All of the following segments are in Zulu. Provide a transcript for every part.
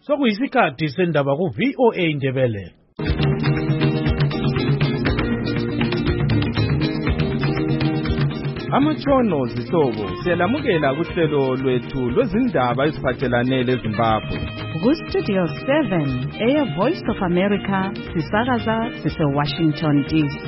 Sokuyisikhathi sendaba ku VOA Indebele. Amatshono zihlobo siyalamukela kuhlelo lwethu lwezindaba eziphathelane leZimbabwe. Ku-Studio 7 Air Voice of America sisakaza sise-Washington DC.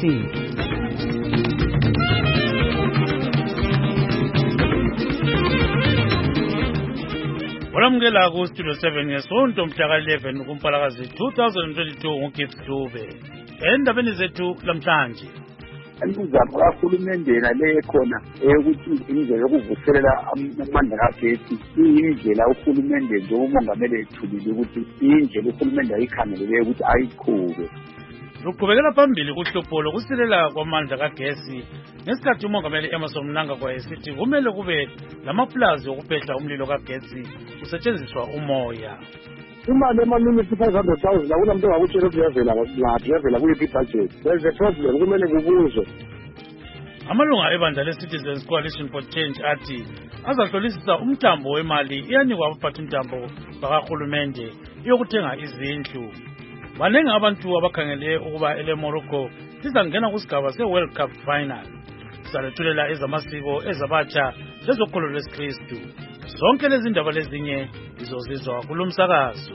Olamukela ku-Studio 7 ngesonto mhla 11 kuMpalakazi 2022 nguGift Dube. Endabeni zethu lamhlanje. Imizamo kahulumendeni le ekhona ukuthi indlela yokuvuselela amandla kagesi iyindlela uhulumende njengomongameli ethulile ukuthi indlela uhulumende ayikhangelele ukuthi ayiqhube. Luqhubekela phambili kuhlupho lokusilela kwamandla kagesi ngesikhathi umongameli Emmerson Mnangagwa esithi kumele kube lamapulazi okuphehla umlilo kagesi kusetshenziswa umoya. Imali emanini 500,000 akunamuntu ongakutshela ukuthi yavela ngaphi yavela kuyiphi budget. There's a problem kumele kubuzwe. Amalunga ebandla le-Citizens Coalition for Change athi azahlolisisa umthambo wemali iyanikwa abaphathimthambo bakahulumende yokuthenga izindlu. Banengi abantu abakhangele ukuba ele-Morocco lizangena kusigaba se-World Cup Final. Salethulela ezamasiko ezabatsha lezokholo lwesikristu. Zonke lezi ndaba lezinye izozizwa kulo msakazo.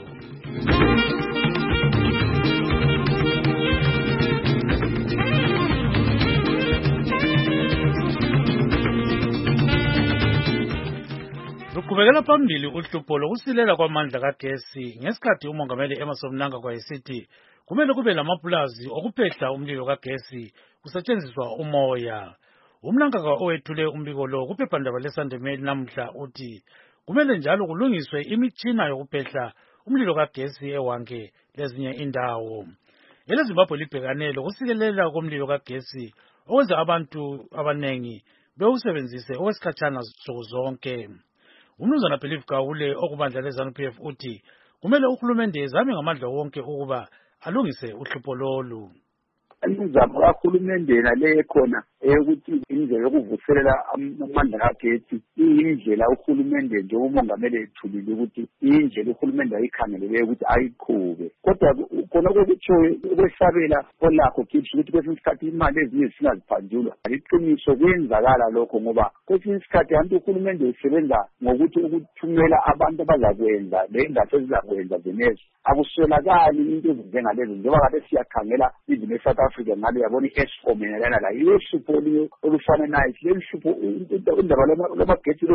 Luqhubekela phambili uhlupho lokusilela kwamandla kagesi ngesikhathi umongameli Emmerson Mnangagwa esithi kumele kube lamapulazi okuphehla umlilo kagesi kusetshenziswa umoya. Umnangagwa owethule umbiko lo kuphephandaba leSunday Mail namuhla uthi kumele njalo kulungiswe imitshina yokuphehla umlilo kagesi ewange lezinye indawo. EleZimbabwe libhekane lokusikelela komlilo kagesi okwenza abantu abanengi bewusebenzise okwesikhatshana zonke. Umnumzana Philip Gawule okubandla leZANU-PF uthi kumele uhulumende ezame ngamandla wonke ukuba alungise uhlupho lolu. Imizamo kahulumendeni le ekhona ukuthi indlela yokuvuselela amandla kagesi iyindlela uhulumende njengomongameli ethulile ukuthi indlela uhulumende ayikhangelele ukuthi ayiqhube. Kodwa khona kokutsho ukwesabela olakho kithi ukuthi kwesinye isikhathi imali ezinye singaziphandulwa. Iqiniso kuyenzakala lokho ngoba kwesinye isikhathi abantu uhulumende usebenza ngokuthi ukuthumela abantu abazakwenza lengase zizakwenza zenezo. Akuswelakali into ezinjengalezo njengoba kade siyakhangela izimo eSouth Africa ngale yabona i-Eskom yalana la ihlupho olufana nayo leli hlupho indaba lamagetsi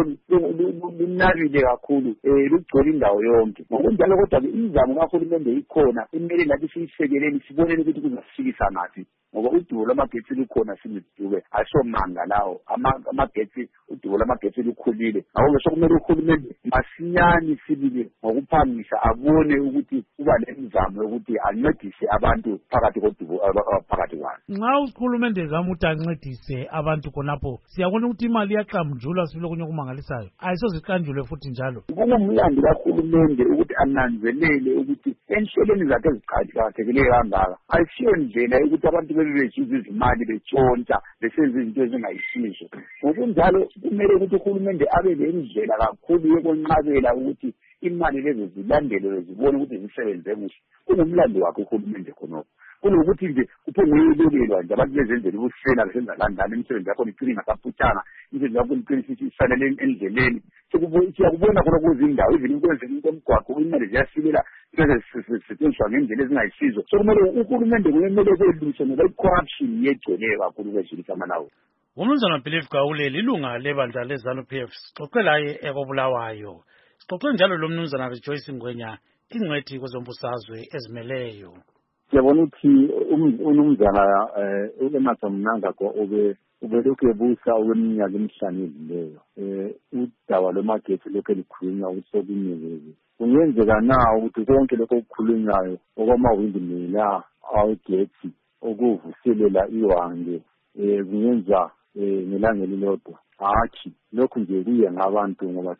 lunabile kakhulu lugcwele indawo yonke. Ngokunjalo kodwa imizamo kahulumende ikhona imele nathi siyisekeleni sibonele ukuthi kuzasifikisa ngathi ngoba udubo lwamagetsi lukhona simidube asomanga lawo amagetsi udubo lwamagetsi lukhulile ngakho sokumele uhulumende masinyane sibile ngokuphangisa abone ukuthi kuba lemizamo yokuthi ancedise abantu phakathi kodubo phakathi kwalo. Nxa uhulumende ezama ukuthi ancedise abantu khonapho siyabona ukuthi imali iyaqamjulwa sibile kunye okumangalisayo ayisoziqanjulwe futhi njalo. Kungumlando kahulumende ukuthi ananzelele ukuthi enhlelweni zakhe eziqakathekileyo kangaka ayisiyo ndlela yokuthi abantu bebejuza izimali betshontsha besenza izinto ezingayisizo. Ngokunjalo kumele ukuthi uhulumende abe lendlela kakhulu yokwenqabela ukuthi imali lezo zilandelwe zibone ukuthi zisebenze kuhle. Kungumlando wakhe uhulumende khonokho. Kunokuthi nje kuphongeyelelwa nje abantu bezenzela ubusela besenza landana imisebenzi yakho icini ngasaphutshana imisebenzi yakho icini ifanele endleleni. Siyakubona khona kuzindawo even ukwenzela into omgwaqo imali ziyasilela setshenziswa ngendlela ezingayisizo. So kumele uhulumende kumele kweluse ngoba i-corruption yegcwele kakhulu kwezilisa amalawo. Umnumzana Philip Gawule lilunga lebandla leZANU-PF sixoxe laye ekobulawayo. Sixoxe njalo lo mnumzana Rejoice Ngwenya ingcwethi kwezombusazwe ezimeleyo. Siyabona ukuthi umnumzana Emmerson Mnangagwa ubelokhu ebusa okweminyaka emihlanu edluleyo. Udaba lwamagetsi lokhu elikhulunywa ukuthi sokunyekeze. Kungenzeka na ukuthi konke lokho okukhulunywayo okwamawindimila awegetsi okuvuselela iwange kungenza ngelanga elilodwa. Hatshi lokhu nje kuye ngabantu ngoba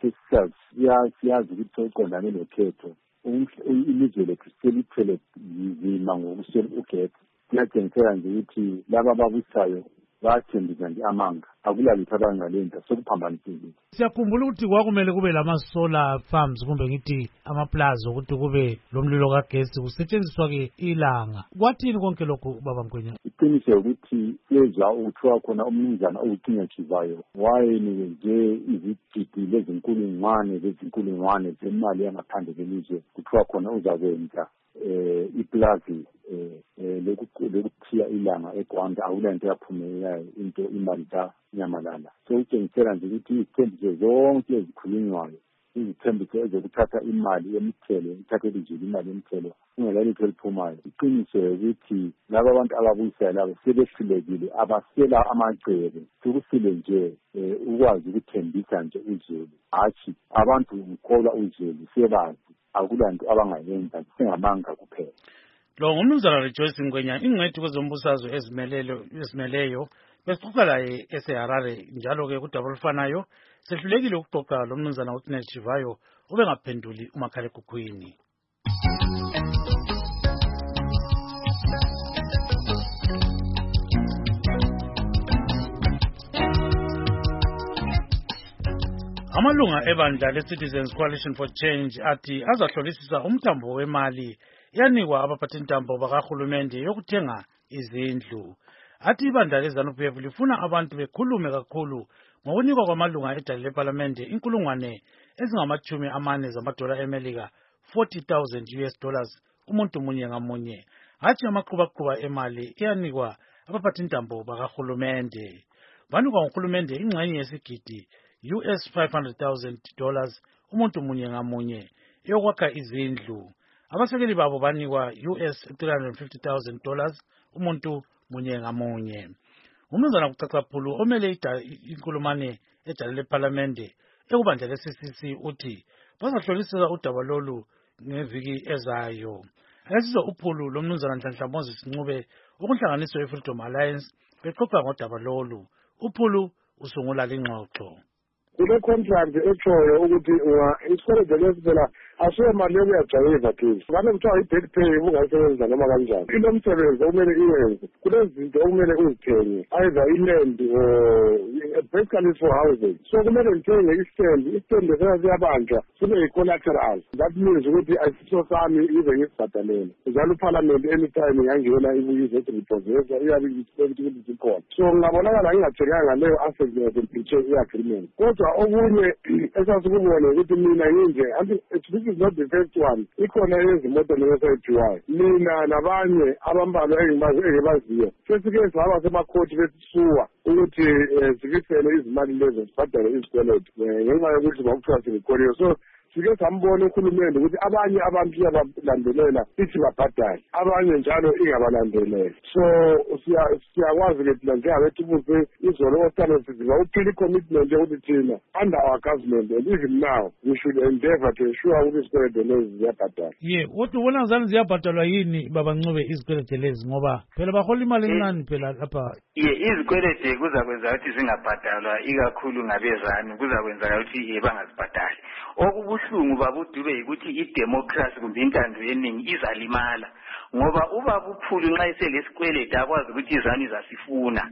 siyazi ukuthi sokuqondane nokhetho. Ilizwe lethu selithwele nzima ngokuswela ugetsi. Kuyatshengisela nje ukuthi laba ababusayo bathembisa nje amanga akulalutho abangalenta sokuphambanisile. Siyakhumbula ukuthi kwakumele kube lama-solar farms kumbe ngithi amaplaza ukuthi kube lomlilo kagesi kusetshenziswa-ke ilanga. Kwathini konke lokhu Baba Mgwenya? Iqiniso ukuthi siyezwa ukuthiwa khona umnumzana uCinyatshivayo wayenikezwe izigidi lezinkulungwane zemali yangaphandle kwelizwe kuthiwa khona uzakwenza iplazi lokuthiya ilanga eGwanda akulanto yaphumelelayo into imali zanyamalala. So utshengisela nje ukuthi izithembiso zonke ezikhulunywayo izithembiso ezokuthatha imali yemithelo ithathe elizweni imali yemithelo kungelalutho eliphumayo. Iqiniso ukuthi laba abantu ababuyisayo labo sebehlulekile abasela amagcebe sokusile nje ukwazi ukuthembisa nje uzulu hatshi abantu ngikholwa uzulu sebazi akulanto abangayenza sengamanga kuphela. Lo ngumnumzana Rejoice Mgwenya ingcwethi kwezombusazwe ezimeleyo besixoxa laye eseHarare njalo-ke kudaba olufanayo sehlulekile ukuxoxa lo mnumzana uCinyatshivayo ubengaphenduli umakhalekhukhwini. Amalunga ebandla le-Citizens Coalition for Change athi azahlolisisa umthambo wemali yanikwa abaphathintambo bakahulumende yokuthenga izindlu. Athi ibandla leZANU-PF lifuna abantu bekhulume kakhulu ngokunikwa kwamalunga edale leParlamente $40,000 zamadola eMelika, $40,000 umuntu munye ngamunye. Hatshi amaqhubaquba emali iyanikwa abaphathintambo bakahulumende. Banikwa nguhulumende ingxenye yesigidi $500,000 umuntu munye ngamunye yokwakha izindlu. Abasekeli babo banikwa $350,000 umuntu munye ngamunye. Umnumzana Kucacaphulu omele inkulumane edale leParlamente ekubandla le-CCC uthi bazahlolisisa udaba lolu ngeviki ezayo. Akasizwe uphulu lomnumzana Nhlanhla Moses Ncube okunhlanganiso ye-Freedom Alliance bexoxa ngodaba lolu. Uphulu usungula lingxoxo. Kule contract echoyo ukuthi isikole lesi phela asiyo mali yokuyajayiva kithi. Ngane kuthiwa i-debt pay ungayisebenza noma kanjani. Inomsebenzi okumele iwenze. Kunezinto okumele uzithenge. Either iland basically for housing. So kumele ngithenge istand siyabanjwa sibe yi-collateral. That means ukuthi asiso sami ize ngisibhadalele. Njalo uParliament anytime yangena ibuyize repossess iyabe ukuthi zikhona. So ngabonakala ngingathenganga leyo asset ngiyazimpithe i-agreement. Kodwa okunye esasikubona ukuthi mina nginje this is not the first one. Ikhona ezimoto lesayiphiwayo. Mina nabanye abambalwa engibaziyo sesike sahamba semakhoti besisuwa ukuthi sikisele izimali lezo sibhadale izikweletu ngenxa yokuthi bakuthiwa sirekhodiwe. So sike sambona uhulumende ukuthi abanye abantu iyabalandelela ithi babhadale, abanye njalo ingabalandeleli. So siyakwazi-ke thina njengabethu izolo osane siziba uphile i-commitment yokuthi thina under our government and even now we should endeavor to ensure ukuthi izikweletu lezi ziyabhadala. Kodwa ubona ngazani ziyabhadalwa yini Baba Ncube izikweletu lezi ngoba phela bahola imali encane phela lapha? Izikweletu kuzakwenza ukuthi zingabhadalwa ikakhulu ngabezanu, kuzakwenza ukuthi bangazibhadali. Okubuhlungu babudube ukuthi idemocracy kumbe intando yeningi izalimala ngoba ubaba uPhulu nxa eselesikweletu akwazi ukuthi izanu izasifuna.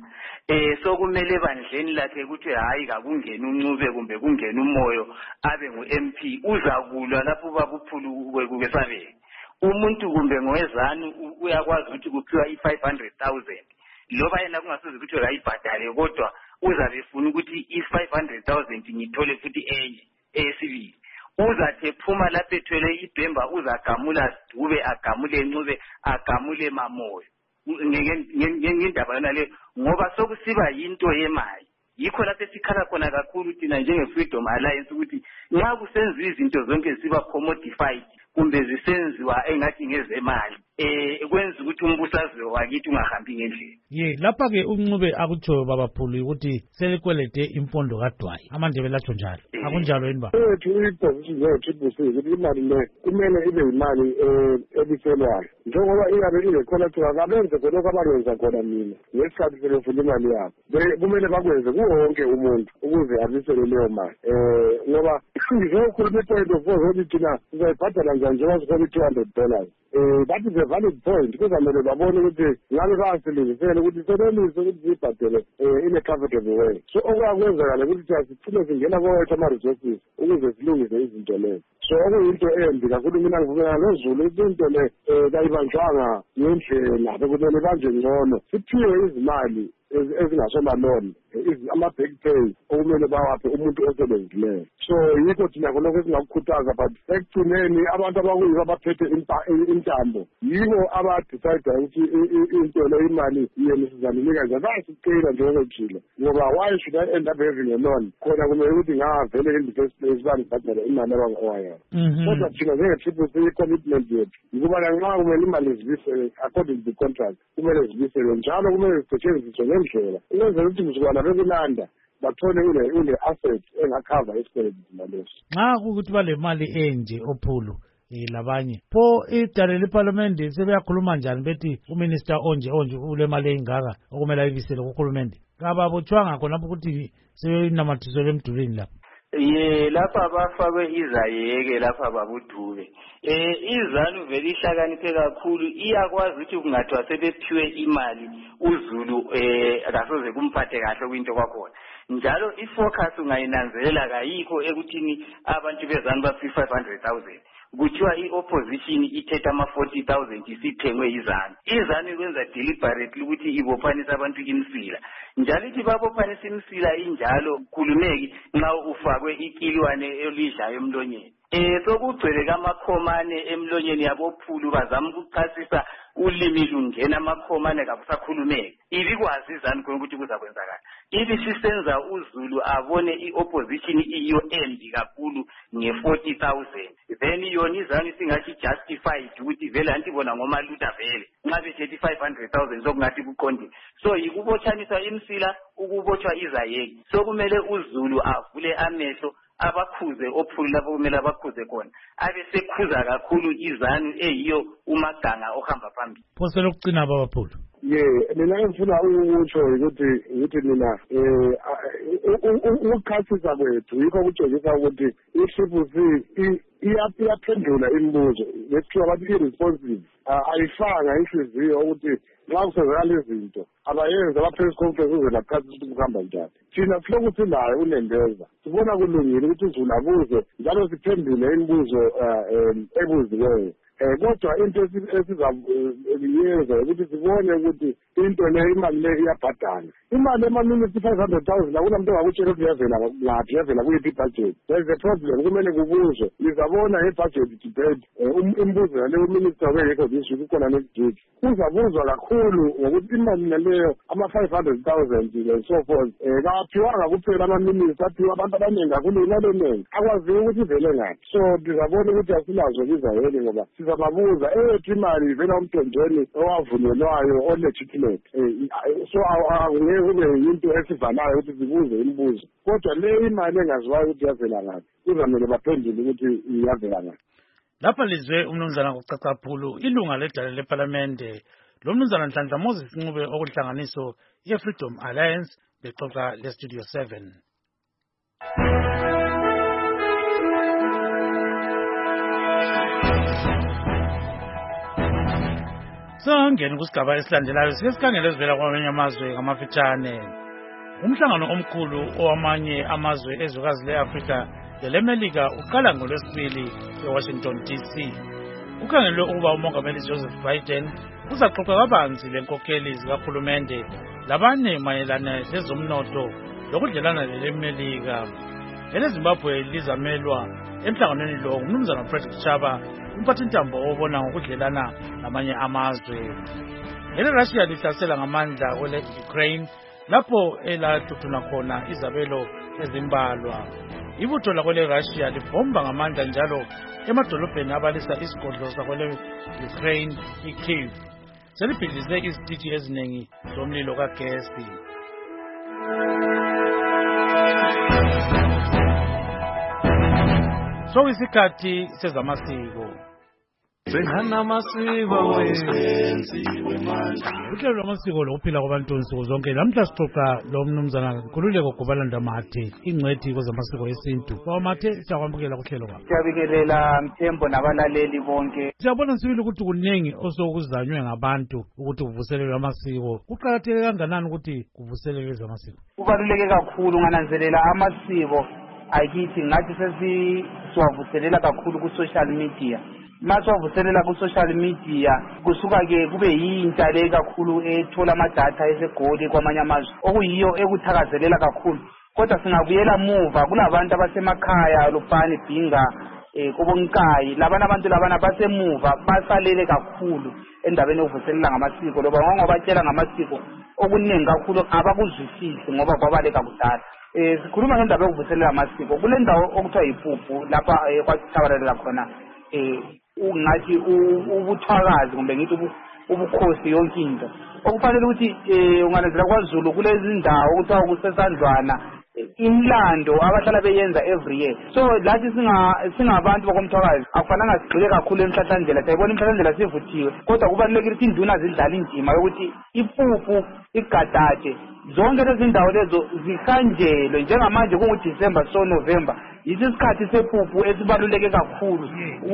So kumele bandleni lakhe ukuthi hayi kakungena uNcube kumbe kungena uMoyo abe ngu-MP uzakulwa lapho ubaba uPhulu kwesabeka. Umuntu kumbe ngowezanu uyakwazi ukuthi kuphiwa i-500,000 loba yena kungasuze ukuthi ayibhadale kodwa uzabe efuna ukuthi i-500,000 ngithole futhi enye eyesibili. Uzathe phuma lapho ethwele ibhemba uzagamula Dube agamule Ncube agamule Mamoyo ngendaba yona le ngoba sokusiba yinto yemali. Yikho lapho esikhala khona kakhulu thina njenge-Freedom Alliance ukuthi nxa kusenziwa izinto zonke ziba commodified kumbe zisenziwa engathi ngezemali kwenza ukuthi umbusazwe wakithi ungahambi ngendlela. Lapha-ke uNcube akutshoyo Baba Phulu ukuthi selikwelede impondo kaDwayi amandebele atsho njalo akunjalo yini baba? I-position yethu ukuthi imali le kumele ibe yimali ebiselwayo njengoba iyabe ile-collateral kabenze khonokho abangenza khona mina ngesikhathi sebefuna imali yabo. Kumele bakwenze kuwonke umuntu ukuze abisele leyo mali ngoba njengokhuluma i-point of view ukuthi thina sizayibhadala njani njengoba sikhona $200. That is a valid point kuzamele babone ukuthi ngabe basilungisele ukuthi senelise ukuthi siyibhadele in a comfortable way. So okwakwenzakala ukuthi sithile singena ko-wethu ama-resources ukuze silungise izinto lezo. So okuyinto embi kakhulu mina ngivumelana noZulu ukuthi into le kayibanjwanga ngendlela bekumele banjwe ngcono siphiwe izimali ezingasomaloni ama-back pay okumele bawaphe umuntu osebenzileyo. So yikho thina khonokho esingakukhuthaza but ekugcineni abantu abakuyibo abaphethe intambo yibo abadicide ukuthi into le imali yena sizaninika njani bayasicela njengokujile ngoba why should I end up having a loan khona kumele ukuthi ngavele in the first place bandibhadale imali abangowayo. Kodwa thina njenge-Triple C i-commitment yethu yikuba nxa kumele imali zibisele according to the contract kumele zibisele njalo kumele zisetshenziswe ngendlela ukwenzela ukuthi mzukwana bekulanda bathole une-asset engakhava isikweletu zimaleso. Nxa kukuthi bale mali enje ophulu labanye pho idale lephalamende sebeyakhuluma njani bethi uminister onje ule mali engaka okumele ayibisele kuhulumende kababotshwanga khonapho ukuthi sebenamathiselwe emdulini lapho? Lapha bafakwe izayeke lapha babudube. IZANU vele ihlakaniphe kakhulu iyakwazi ukuthi kungathiwa sebephiwe imali uZulu akasoze kumphathe kahle kwinto kwakhona. Njalo ifocus ungayinanzelela kayikho ekuthini abantu beZANU baphi 500,000. Kuthiwa i-opposition ithetha ama-40,000 isithengwe izanu. Izanu ikwenza deliberately ukuthi ibophanisa abantu imsila. Njalo ithi babophanisa imsila injalo khulumeki nxa ufakwe ikiliwane elidlayo emlonyeni. Sokugcwele kamakhomane emlonyeni yabophulu bazama ukuchasisa ulimi lungena amakhomane kabusakhulumeki. Ibikwazi izanu khona ukuthi kuzakwenzakala. Ibi sisenza uZulu abone i-opposition iyo embi kakhulu nge-40,000. Then yona izanu singathi justified ukuthi vele antibona ngomaluta vele. Nxa bethethi 500,000 sokungathi kuqondile. So yikubotshanisa imsila ukubotshwa izayeki. So kumele uZulu avule amehlo abakhuze ophulu lapho kumele abakhuze khona abesekhuza kakhulu izanu eyiyo umaganga ohamba phambili. Phose lokucina babaphulu. Mina ngifuna ukutsho ukuthi mina ukukhasisa kwethu yikho kutshengisa ukuthi i-Triple C iyaphendula imibuzo lethiwa bathi i-responsive ayifanga inhliziyo ukuthi nxa kusenzakala izinto abayenzi ama-press conference uze laphathi ukuthi kuhamba njani. Thina siloku silayo unembeza sibona kulungile ukuthi uZulu abuze njalo siphendule imibuzo ebuziweyo. Kodwa into esizayenza ukuthi sibone ukuthi into le imali le iyabhadala. Imali ema-minutes 500,000 akuna muntu ongakutshela ukuthi yavela ngaphi yavela kuyiphi ibudget. There is a problem kumele kubuzwe. Lizabona nge-budget debate imibuzo yale uminister wengekho this week ukhona next week. Kuzabuzwa kakhulu ngokuthi imali naleyo ama-500,000 and so forth kaphiwanga kuphela ama-minister aphiwa abantu abaningi kakhulu imali eningi akwaziyo ukuthi ivele ngaphi. So ndizabona ukuthi asilazo izayeli ngoba sizababuza ethu imali ivela umthonjeni owavunyelwayo o-legitimate. So angeke kube yinto esivalayo ukuthi sibuze imibuzo. Kodwa le imali engaziwayo ukuthi yavela ngaphi kuzamele baphendule ukuthi yavela ngaphi. Lapha lizwe umnumzana kucacaphulu ilunga ledala lephalamende lo mnumzana Nhlanhla Moses Ncube okuhlanganiso ye-Freedom Alliance bexoxa le-Studio 7. Sangena kusigaba esilandelayo sesikhangele ezivela kwamanye amazwe ngamafitshane. Umhlangano omkhulu owamanye amazwe ezwekazi le-Afrika lelemelika uqala ngolwesibili eWashington DC. Ukhangelwe ukuba umongameli Joseph Biden uzaxoxa kabanzi lenkokheli zikahulumende labanye mayelana lezomnotho lokudlelana lelemelika. EleZimbabwe lizamelwa emhlanganweni lo ngumnumzana Frederick Chaba umphathintambo obona ngokudlelana namanye amazwe. EleRussia lihlasela ngamandla kwele-Ukraine lapho elathuthuna khona izabelo ezimbalwa. Ibutho lakwele-Russia libhomba ngamandla njalo emadolobheni abalisa isigodlo sakwele-Ukraine iKyiv. Selibhidlize izitishi eziningi zomlilo kagesi. Sokuyisikhathi sezamasiko. uhlelo lwamasiko lokuphila kwabantu nsuku zonke lamhla sixoxa lo mnumzana Nkululeko Gobalanda Mathe ingcwethi kwezamasiko esintu. Mathe siyakwamukela kuhlelo kwakho. Siyabikelela Mthembo nabalaleli bonke. Siyabona sibili ukuthi kuningi osokuzanywe ngabantu ukuthi kuvuselelwe amasiko. Kuqakatheke kanganani ukuthi kuvuselelwe amasiko? Kubaluleke kakhulu ngananzelela amasiko akithi ngathi sesiwavuselela kakhulu ku-social media. Masiwavuselela ku-social media kusuka-ke kube yintsha le kakhulu ethola amadatha esegoli kwamanye amazwe okuyiyo ekuthakazelela kakhulu. Kodwa singabuyela muva kulabantu abasemakhaya Lupane Bhinga Kobonkayi labana abantu labana basemuva basalele kakhulu endabeni yokuvuselela ngamasiko loba ngobatshela ngamasiko okuningi kakhulu abakuzwisisi ngoba kwabaleka kudala. Sikhuluma ngendaba yokuvuselela amasiko kule ndawo okuthiwa yiPuphu lapha kwathakalela khona ungathi ubuthakazi kumbe ngithi ubukhosi yonke into okufanele ukuthi unganezela kwaZulu kulezi ndawo okuthiwa kusesandlwana imlando abahlala beyenza every year. So lathi singabantu bakomthwakazi akufananga sigxile kakhulu emhlahlandlela sayibona imhlahlandlela sivuthiwe kodwa kubalulekile ukuthi induna zidlala indima yokuthi iPuphu igadade zonke lezi ndawo lezo zihanjelwe njengamanje kunguDisemba so November isikhathi sePuphu esibaluleke kakhulu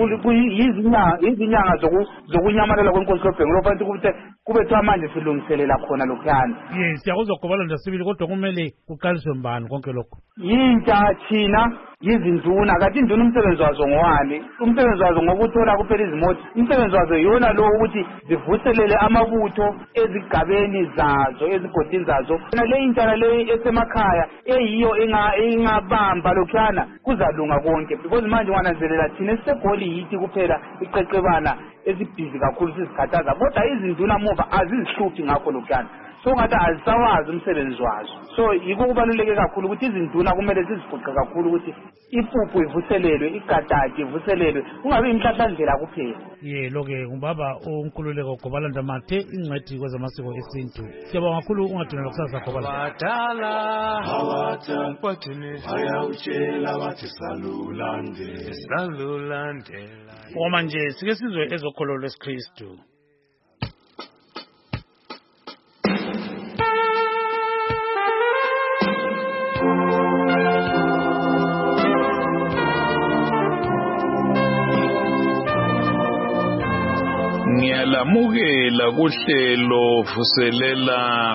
izinyanga zokunyamalela kwenkosi loBhengu lofanele ukuthi kubethiwa manje silungiselela khona lokhuyana. Siyakuzwa Gobalanda sibili kodwa kumele kuqaliswe mbani konke lokho? Yintsha thina yizinduna kanti induna umsebenzi wazo ngowani? Umsebenzi wazo ngokuthola kuphela izimoti. Umsebenzi wazo yona lo ukuthi zivuselele amabutho ezigabeni zazo ezigodini zazo. Le intsha le esemakhaya eyiyo ingabamba lokhuyana kuzalunga konke because manje wananzelela thina sisegoli yithi kuphela iqeqebana ezibhizi kakhulu sizikhathaza kodwa izinduna muva azizihluphi ngakho lokhuyana. So ngathi azisawazi umsebenzi wazo. So yiko kubaluleke kakhulu ukuthi izinduna kumele sizifuqe kakhulu ukuthi iPuphu ivuselelwe igadade ivuselelwe kungabe imhlahlandlela kuphela. Lo-ke ngubaba uNkululeko Gobalanda Mathe ingcwethi kwezamasiko esintu. Siyabonga kakhulu ungadunela kusasa Gobalanda. Manje sike sizwe ezokholo lwesikristu. Ngiyalamukela kuhlelo vuselela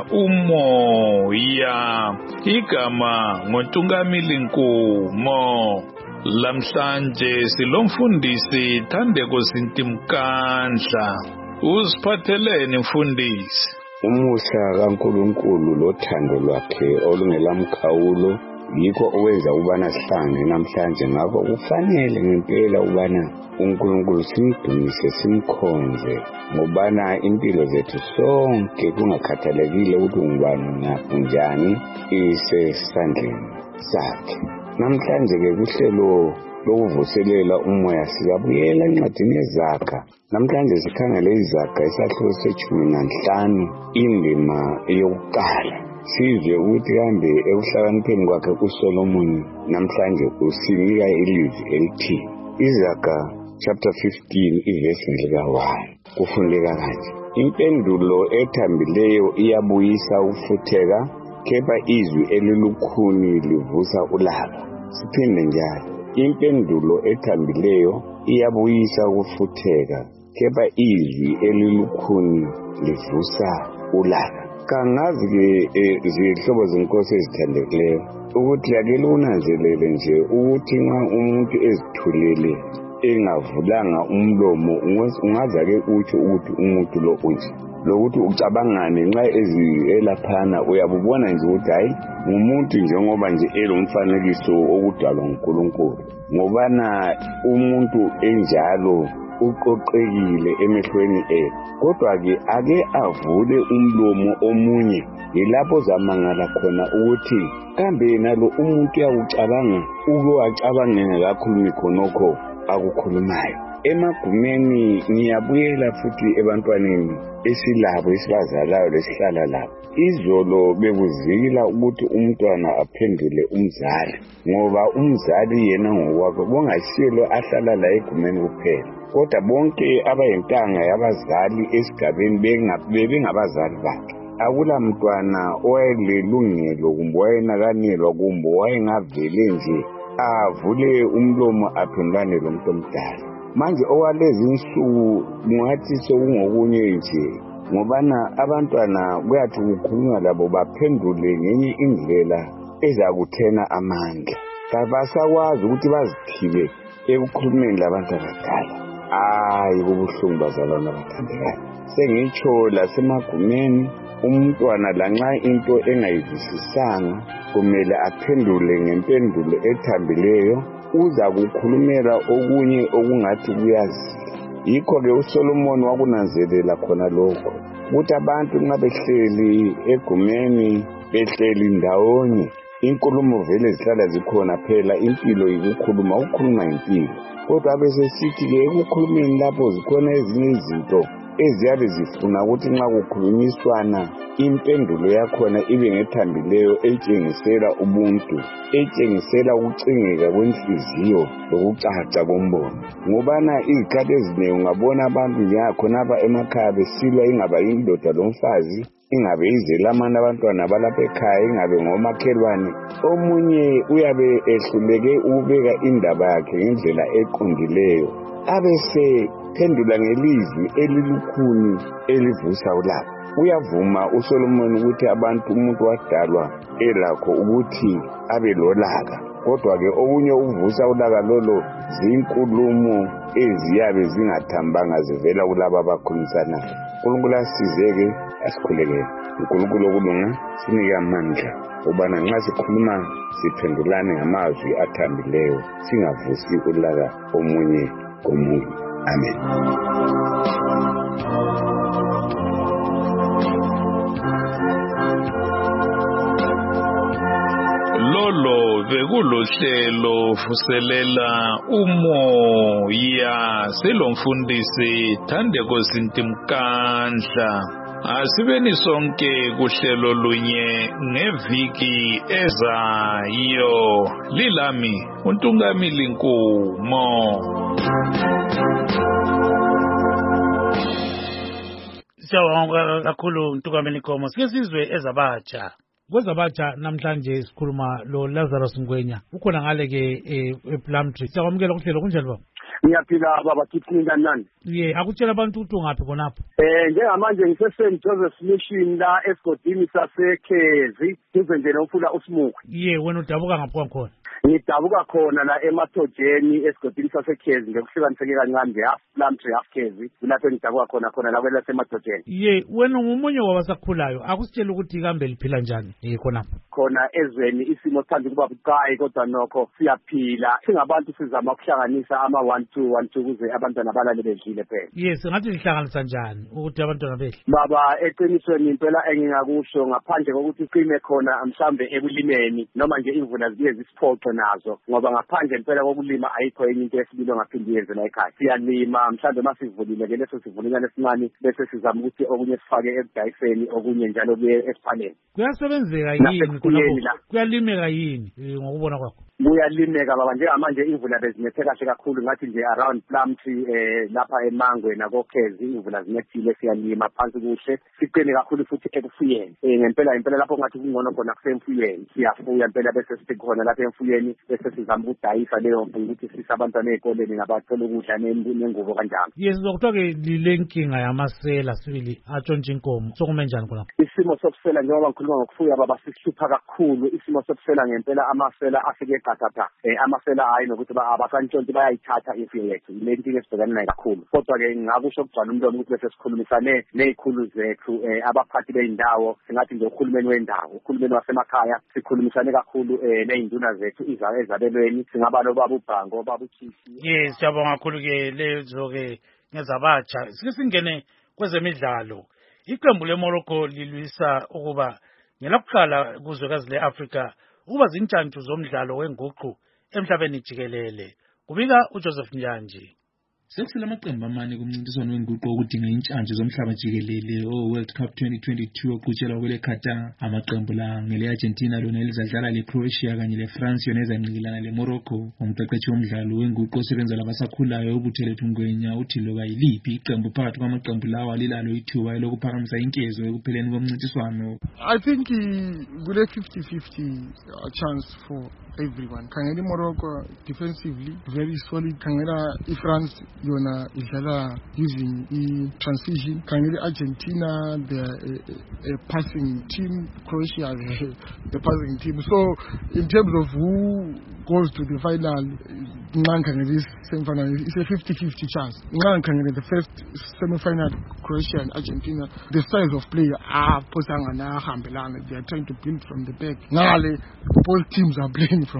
umoya igama ngoNtungamili Nkumo. Lamhlanje silomfundisi Thandeko Sintimkandla. Usiphatheleni mfundisi? Umusa kaNkulunkulu lothando lwakhe olungelamkhawulo yikho owenza ubana sihlangane namhlanje ngakho kufanele ngempela ubana uNkulunkulu simdumise simkhonze ngobana impilo zethu sonke kungakhathalekile ukuthi ungubani njani isesandleni sakhe. Namhlanje ke kuhlelo lokuvuselela umoya siyabuyela encwadini yeZaga. Namhlanje sikhangele iZaga isahluko se-15 indima yokuqala. Sizwe ukuthi kambe ekuhlakanipheni kwakhe uSolomon namhlanje usinika ilizwi elithi iZaga chapter 15 ivesi lika-1 kufundeka kanje. Impendulo ethambileyo iyabuyisa ukufutheka kepha izwi elilukhuni livusa ulaka. Siphinde njalo. Impendulo ethambileyo iyabuyisa ukufutheka kepha izwi elilukhuni livusa ulaka. Kangazi-ke zihlobo zenkosi ezithandekileyo ukuthi ake lunanzelele nje ukuthi nxa umuntu ezithulele engavulanga umlomo ungaza-ke utsho ukuthi umuntu lo unje lokuthi ucabangane nxa elaphana uyabubona nje ukuthi hayi ngumuntu njengoba nje elomfanekiso okudalwa nguNkulunkulu ngobana umuntu enjalo uqoqekile emehlweni kodwa-ke ake avule umlomo omunye yilapho zamangala khona ukuthi kambe nalo umuntu uyakucabanga uke wacabange ngakakhulumi khonokho akukhulumayo. Emagumeni ngiyabuyela futhi ebantwaneni esilabo esibazalayo lesihlala labo. Izolo bekuzikila ukuthi umntwana aphendule umzali ngoba umzali yena ngokwakhe bongasilo ahlala la egumeni kuphela. Kodwa bonke abayintanga yabazali esigabeni bebengabazali bakhe. Akula mntwana owayelelungelo kumbe wayenakanelwa kumbe wayengavele nje avule umlomo aphendulane lo muntu omdala. Manje okwalezi insuku ngathi sokungokunye nje ngobana abantwana kuyathi ukukhulunywa labo baphendule ngenye indlela ezakuthena amandla. Kabasakwazi ukuthi bazithibe ekukhulumeni labantu abadala. Hayi kubuhlungu bazalwana abathandekayo. Sengitsho lasemagumeni umntwana lanxa into engayivisisanga kumele aphendule ngempendulo ethambileyo. Uza kukhulumela okunye okungathi kuyazi. Yikho-ke uSolomon wakunanzelela khona lokho ukuthi abantu nxa behleli egumeni behleli ndawonye inkulumo vele zihlala zikhona phela. Impilo yikukhuluma, ukukhuluma impilo. Kodwa besesithi-ke ekukhulumeni lapho zikhona ezinye izinto eziyabe zifuna ukuthi nxa kukhulunyiswana impendulo yakhona ibe ngethambileyo etshengisela ubuntu, etshengisela ukucingeka kwenhliziyo lokucaca kombono. Ngobana izikhathi ezinengi ungabona abantu njengakhonapha emakhaya besilwa, ingaba indoda lomfazi, ingabe izelamana abantwana balapha ekhaya, ingabe ngomakhelwane, omunye uyabe ehluleke ukubeka indaba yakhe ngendlela eqondileyo abese phendula ngelizwi elilukhuni elivusa ulaka. Uyavuma uSolomon ukuthi abantu umuntu wadalwa elakho ukuthi abe lolaka. Kodwa-ke okunye uvusa ulaka lolo zinkulumo eziyabe zingathambanga zivela kulabo abakhulumisanayo. uNkulunkulu asizeke asikhulekele. uNkulunkulu okulunga sinike amandla ubana nxa sikhuluma siphendulane ngamazwi athambileyo, singavusi ulaka omunye komunye. Amen. Lolo bekulohlelo vuselela umoya selomfundisi Thandeko Sintimkandla. Asibeni sonke kuhlelo lunye ngeviki ezayo. Lilami uNtungamili Nkumo. Siyabonga kakhulu Ntungamili Nkomo. Sike sizwe ezabatsha. Kwezabatsha namhlanje sikhuluma lo Lazarus Ngwenya. Ukhona ngale ke ePlumtree. Siyakwamukela kuhlelo kunjani baba? Ngiyaphila baba, kithi kanani? Akutshela abantu ukuthi ungaphi khonapho? Njengamanje ngise-St. Joseph's Mission la esigodini saseKhezi, duze nje nomfula uSmukhu. Wena udabuka ngaphi kwakhona? Ngidabuka khona la emathojeni esigodini saseKhezi, ngekuhlukaniseke kancane nje half Plumtree half Khezi, kulapho engidabuka khona la kwela semathojeni. Wena ngumunye wabasakhulayo, akusitshela ukuthi kambe liphila njani khonapho? Khona ezweni isimo sithanda ukuba bucayi, kodwa nokho siyaphila. Singabantu sizama ukuhlanganisa ama-1-2 ukuze abantwana balale bedlile phela. Singathi lihlanganisa njani ukuthi abantwana bedle? Baba, eqinisweni impela engingakusho ngaphandle kokuthi uqime khona mhlambe ekulimeni noma nje imvula zibuye zisiphoqe nazo, ngoba ngaphandle impela kokulima ayikho enye into esibili ongaphindi yenze la ekhaya. Siyalima mhlambe masivulile-ke leso sivulinyana esincane bese sizama ukuthi okunye sifake ekudayiseni, okunye njalo kuye esiphaleni. Kuyasebenzeka yini khonapho? Kuyalimeka yini ngokubona kwakho? Kuyalimeka baba, njengamanje imvula bezinethe kahle kakhulu, ngathi nje around Plumtree lapha eMangwe nakoKhezi imvula zinethile, siyalima phansi kuhle, siqine kakhulu futhi ekufuyeni. Ngempela lapho ngathi kungcono khona kusemfuyeni, siyafuya impela bese sithi khona lapha emfuyeni bese sizama ukudayisa leyo mfuyo ukuthi sise abantwana ey'koleni ngabathola ukudla nengubo kanjalo. Sizokuthiwa-ke lile nkinga yamasela sibili atshontshe inkomo, sokume njani khonapho? Isimo sokusela njengoba ngikhuluma ngokufuya baba sisihlupha kakhulu. Isimo sokusela ngempela amasela afike qathatha. Amasela hayi nokuthi abasantshontshe bayayithatha imfuyo yethu, ile nkinga esibhekane nayo kakhulu. Kodwa-ke ngakusho ukugcwala umlomo ukuthi bese sikhulumisane ney'khulu zethu, abaphathi bey'ndawo, singathi nje uhulumeni wendawo, uhulumeni wasemakhaya, sikhulumisane kakhulu ney'nduna zethu ezabelweni, singaba nobaba uBhango, baba uChichi. Siyabonga kakhulu-ke lezo-ke ngezabatsha. Sike singene kwezemidlalo. Iqembu leMorocco lilwisa ukuba ngelakuqala kuzwekazi le-Afrika ukuba zintshantshu zomdlalo wenguqu emhlabeni jikelele. kubika uJoseph Njanji. Sekusele amaqembu amane kumncintiswano wenguqu okudinga intshanje zomhlaba jikelele World Cup 2022 oqhutshelwa kwele Qatar. Amaqembu la ngele Argentina lona elizadlala le Croatia kanye le France yona ezanqikilana le Morocco. Umqeqeshi womdlalo wenguqu osebenza labasakhulayo uButhelethi Ngwenya uthi loba yiliphi iqembu phakathi kwamaqembu lawa lilalo ithuba lokuphakamisa inkezo ekupheleni komncintiswano. I think kule 50-50 chance for everyone. Khangela Morocco defensively very solid. Khangela France yona idlala using transition. Khangela Argentina the passing team, Croatia the passing team. So in terms of who goes to the final, this semi-final, it's a 50-50 chance. The first semi-final, Croatia and Argentina, the size of play they are trying to build from the back. Both teams are playing from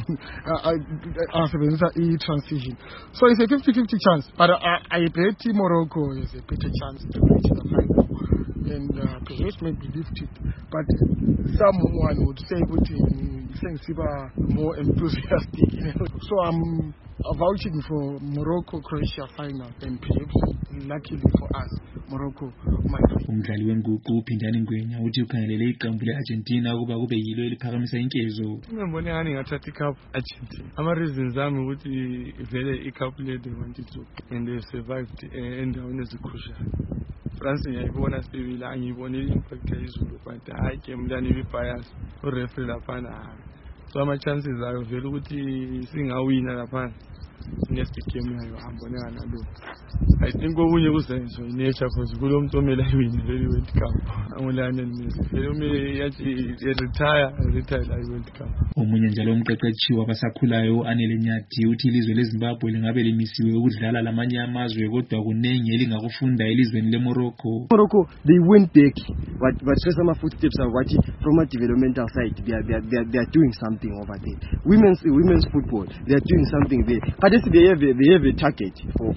transition. So it's a 50-50 chance. But I bet Morocco is a better chance to reach the final. And perhaps maybe lift it. But someone would say Siba more enthusiastic. So I'm vouching for Morocco Croatia final, and perhaps luckily for us Morocco might win. Umdlali wenguqu uPhindani Ngwenya uthi ukhangelele iqembu leArgentina ukuba kube yilo eliphakamisa inkezo. Ngibone ngani ngathatha icup Argentina. Ama reasons ami ukuthi vele icup le they wanted to and they survived endaweni ezicrucial. France ngiyayibona sibili angiyibona impact yezulu but hayi game lani bias ureferee lapha. So ama chances ayo vele ukuthi singawina lapha next game yayo amboneka nalo. I think okunye kusenzo nature because kulo muntu omele aywine le World Cup angolana Messi vele umele yathi retire la World Cup. Omunye njalo umqeqeshi wabasakhulayo Anele Nyathi uthi ilizwe leZimbabwe lingabe limisiwe ukudlala lamanye amazwe kodwa kunengi elingakufunda elizweni leMorocco. Morocco they went back but some footsteps are what from a developmental side they are doing something over there. Women's football they are doing something there. But they have a target for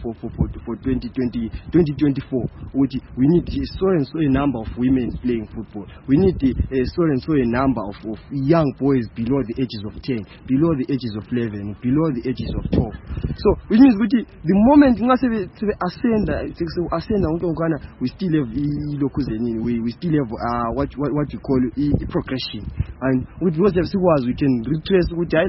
2024 which we need so and so a number of women playing football. We need so and so a number of young boys below the ages of 10, below the ages of 11, below the ages of 12. So which means the moment we ascend we still have we still have what you call progression, and with what we can retrace.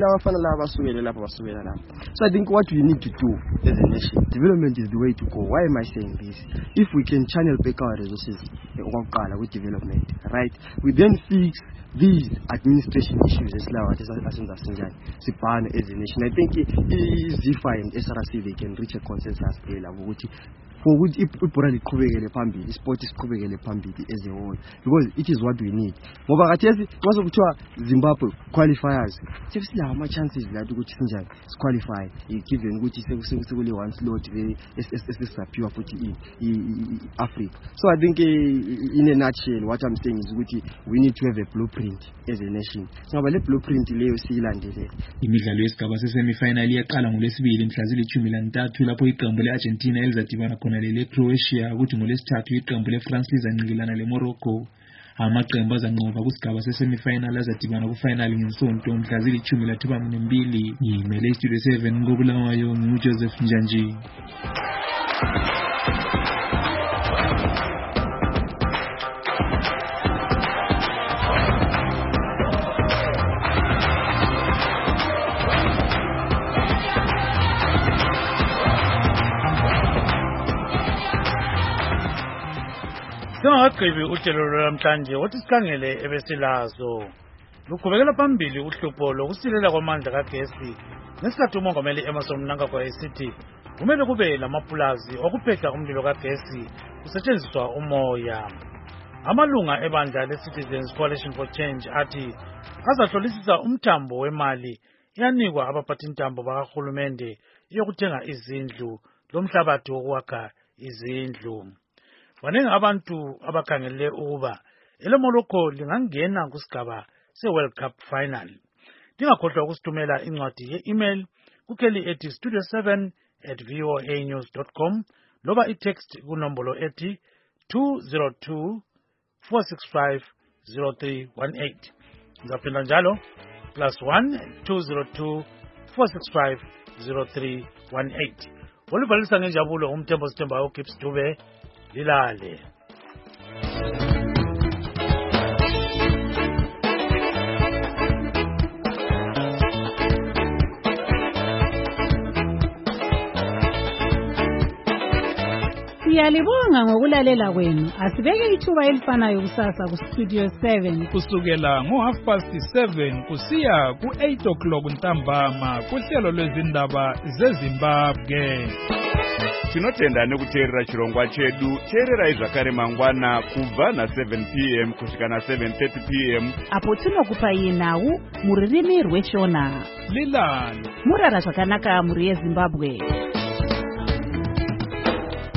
So I think what we need to do as a nation, development is the way to go. Why am I saying this? If we can channel back our resources with development, right, we then fix these administration issues as a nation. I think ZIFA and SRC they can reach a consensus for which sport is as a whole, because it is what we need. Zimbabwe qualifiers, how chances to qualify given which is one slot pure Africa. So I think in a nutshell what I'm saying is we need to have a blueprint as a nation. So the blueprint imidlalo yesigaba sesemifinal yaqala ngolesibili mhla zili-13 lapho iqembu le-Argentina elizadibana khona lele Croatia ukuthi ngolesithathu iqembu le-France lizanqikilana le-Morocco. Amaqembu azanqoba kusigaba sesemifinal azadibana kufinal ngesonto mhla zili-12. Ngimele iStudio 7 ngobulawayo nguJoseph Njanji. Singaqhibi uhlelo lwamhlanje wathi sikhangele ebesilazo. Luqhubekela phambili uhlupho lokusilela kwamandla kagesi ngesikhathi umongameli Emmerson Mnangagwa esithi kumele kube lamapulazi okuphehla umlilo kagesi kusetshenziswa umoya. Amalunga ebandla le-Citizens Coalition for Change athi azahlolisisa umthambo wemali iyanikwa abaphathintambo bakahulumende yokuthenga izindlu lomhlabathi wokwakha izindlu. Banengi abantu abakhangelele ukuba eleMorocco lingangena kusigaba se-World Cup final. Dingakhohlwa ukusithumela incwadi ye-email kukheli ethi studio7@voanews.com loba i-text kunombolo ethi 202-465-0318. Ngizaphinda njalo +1 202 465 0318. Olubhalisa ngenjabulo umthembo sithembayo Gibbs Dube. Lilale. Siyalibonga ngokulalela kwenu. Asibeke ithuba elifanayo kusasa ku Studio 7 kusukela ngo7:30 kusiya ku8 ntambama kuhlelo lwezindaba zeZimbabwe. Tinotenda nekuteerera chirongwa chedu. Teererai zvakare mangwana kubva na7 p.m. kusvika na7:30 p.m. apo tinokupai nhau mururimi rweshona. Lilale. Murara zvakanaka muri yeZimbabwe.